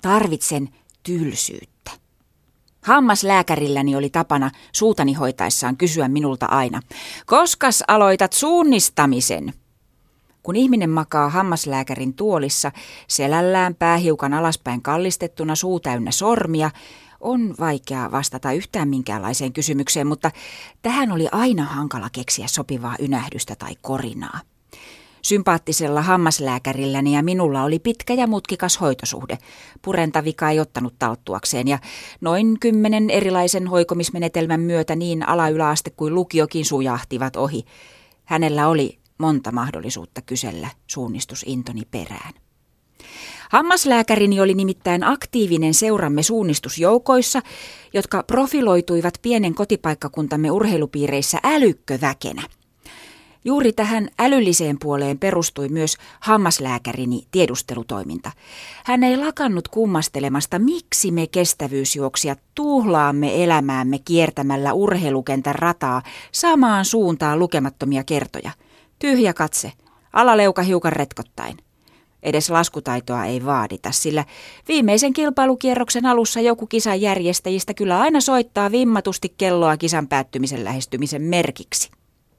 Tarvitsen tylsyyttä. Hammaslääkärilläni oli tapana suutani hoitaessaan kysyä minulta aina, koskas aloitat suunnistamisen? Kun ihminen makaa hammaslääkärin tuolissa, selällään pää hiukan alaspäin kallistettuna, suu täynnä sormia, on vaikea vastata yhtään minkäänlaiseen kysymykseen, mutta tähän oli aina hankala keksiä sopivaa ynähdystä tai korinaa. Sympaattisella hammaslääkärilläni ja minulla oli pitkä ja mutkikas hoitosuhde. Purentavika ei ottanut talttuakseen ja noin 10 erilaisen hoikomismenetelmän myötä niin ala-yläaste kuin lukiokin sujahtivat ohi. Hänellä oli monta mahdollisuutta kysellä suunnistusintoni perään. Hammaslääkärini oli nimittäin aktiivinen seuramme suunnistusjoukoissa, jotka profiloituivat pienen kotipaikkakuntamme urheilupiireissä älykköväkenä. Juuri tähän älylliseen puoleen perustui myös hammaslääkärini tiedustelutoiminta. Hän ei lakannut kummastelemasta, miksi me kestävyysjuoksijat tuhlaamme elämäämme kiertämällä urheilukentän rataa samaan suuntaan lukemattomia kertoja. Tyhjä katse, alaleuka hiukan retkottain. Edes laskutaitoa ei vaadita, sillä viimeisen kilpailukierroksen alussa joku kisan järjestäjistä kyllä aina soittaa vimmatusti kelloa kisan päättymisen lähestymisen merkiksi.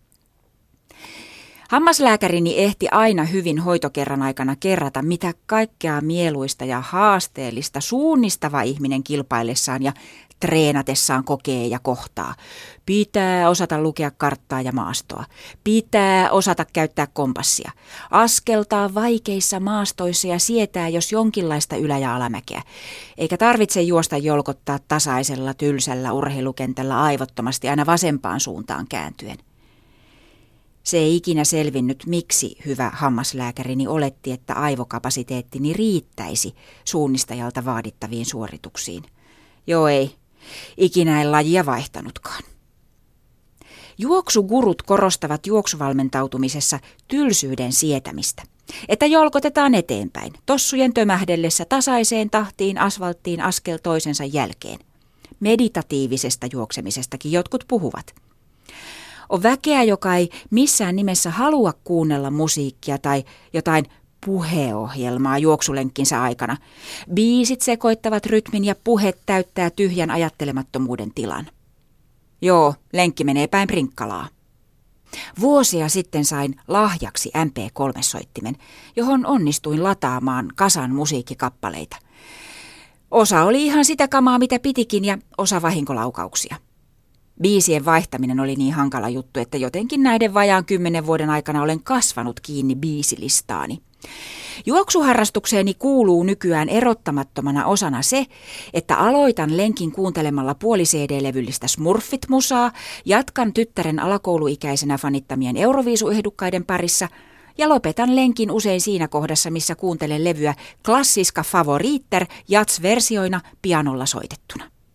Hammaslääkärini ehti aina hyvin hoitokerran aikana kerrata, mitä kaikkea mieluista ja haasteellista suunnistava ihminen kilpaillessaan ja treenatessaan kokee ja kohtaa. Pitää osata lukea karttaa ja maastoa. Pitää osata käyttää kompassia. Askeltaa vaikeissa maastoissa ja sietää jos jonkinlaista ylä- ja alamäkeä. Eikä tarvitse juosta jolkottaa tasaisella tylsällä urheilukentällä aivottomasti aina vasempaan suuntaan kääntyen. Se ei ikinä selvinnyt, miksi hyvä hammaslääkärini oletti, että aivokapasiteettini riittäisi suunnistajalta vaadittaviin suorituksiin. Joo ei, ikinä en lajia vaihtanutkaan. Juoksugurut korostavat juoksuvalmentautumisessa tylsyyden sietämistä. Että jolkotetaan eteenpäin, tossujen tömähdellessä tasaiseen tahtiin asfalttiin askel toisensa jälkeen. Meditatiivisesta juoksemisestakin jotkut puhuvat. On väkeä, joka ei missään nimessä halua kuunnella musiikkia tai jotain puheohjelmaa juoksulenkkinsä aikana. Biisit sekoittavat rytmin ja puhe täyttää tyhjän ajattelemattomuuden tilan. Joo, lenkki menee päin prinkkalaa. Vuosia sitten sain lahjaksi MP3-soittimen, johon onnistuin lataamaan kasan musiikkikappaleita. Osa oli ihan sitä kamaa, mitä pitikin, ja osa vahinkolaukauksia. Biisien vaihtaminen oli niin hankala juttu, että jotenkin näiden vajaan 10 vuoden aikana olen kasvanut kiinni biisilistaani. Juoksuharrastukseeni kuuluu nykyään erottamattomana osana se, että aloitan lenkin kuuntelemalla puoli-CD-levyllistä Smurfit-musaa, jatkan tyttären alakouluikäisenä fanittamien Euroviisuehdokkaiden parissa ja lopetan lenkin usein siinä kohdassa, missä kuuntelen levyä Klassiska favoriter jats-versioina pianolla soitettuna.